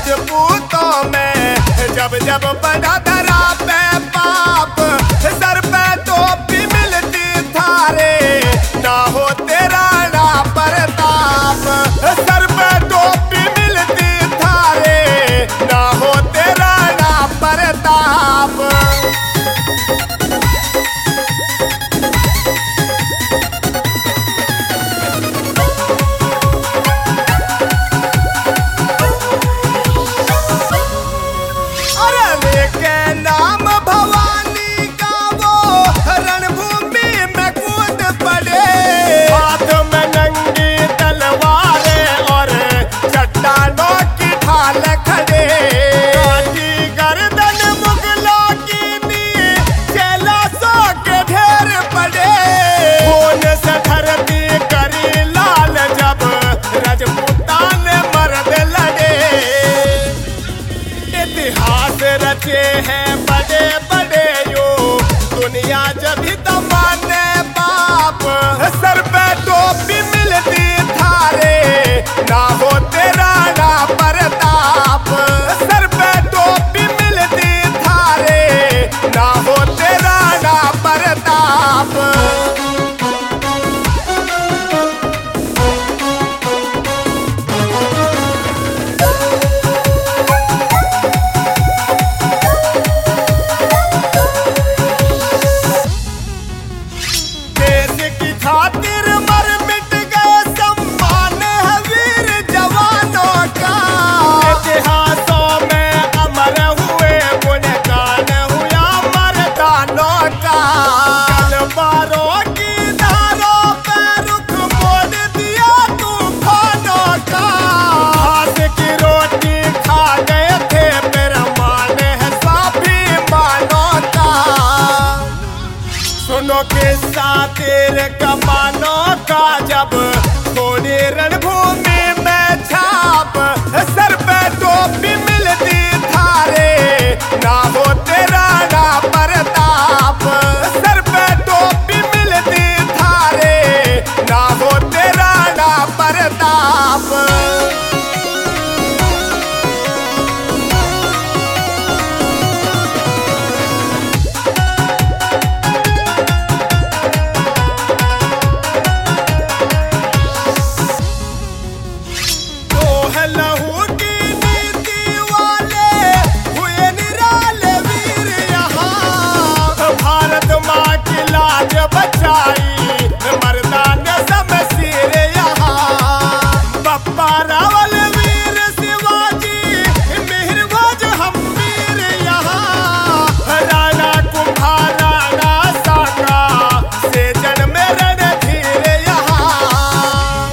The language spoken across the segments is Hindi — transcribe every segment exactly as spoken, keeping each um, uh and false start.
राजपूतों में जब जब बड़ा धरा पे पाप, सर पे टोपी मिलती थारे, ना हो तेरा ना प्रताप। सर पे टोपी मिलती थारे, ना हो तेरा ना प्रताप। नाम भवानी का वो रणभूमि में कूद पड़े, हाथ में नंगी तलवारें और चट्टानों की ढाल खड़े। काटी गर्दन मुगलों की नीचे लाशों के ढेर पड़े, खून से धरती करी लाल जब राजपूतान मर्द लड़े। इतिहास रचे हैं बड़े बड़े यो, दुनिया जब भी तो माने बाप। सर पे टोपी मिलती थारे, ना हो तेरा ना प्रताप। सर पे टोपी मिलती थारे, ना हो तेरा ना प्रताप। खातिर मर मिट गए सम्मान है वीर जवानों का, इतिहासों में अमर हुए गुणगान हुआ मर्दानों का। तलवारों की धारों पे रुख मोड़ दिया तूफानों का, घास की रोटी खा गए थे फिर मान है स्वाभिमानों का। सुनो किस्सा तेरे कमानों का जब थोड़ी रणभूमि में छाप, सर पे टोपी मिलती थारे, ना हो तेरा ना प्रताप। सर पे टोपी मिलती थारे, ना हो तेरा ना प्रताप। लहू की नीति वाले हुए निराले वीर यहाँ, भारत माँ की लाज बचाई मर्दान शमशीर यहाँ। बप्पा रावल वीर शिवाजी मिहिरभोज हम वीर यहाँ, राणा कुंभा राणा सांगा से जन्मे रणधीर यहाँ।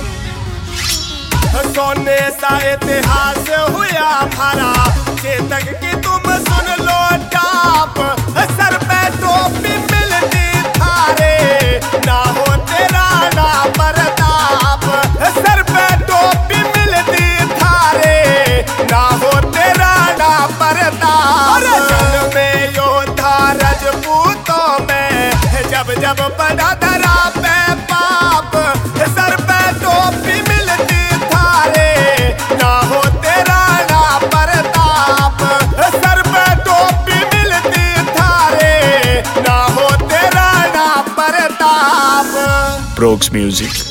सोने सा इतिहास हुआ हमारा, चेतक की तुम सुन लो टाप। सर पे टोपी मिलती थारे, ना हो तेरा ना प्रताप। सर पे टोपी मिलती थारे, ना हो तेरा ना प्रताप। जन्मे योद्धा राजपूतों में जब जब बड़ा धरा पे पाप, सर पे टोपी मिलती थारे, ना हो तेरा ना प्रताप। सर पे टोपी मिलती थारे, ना हो तेरा ना प्रताप। प्रोक्स म्यूजिक।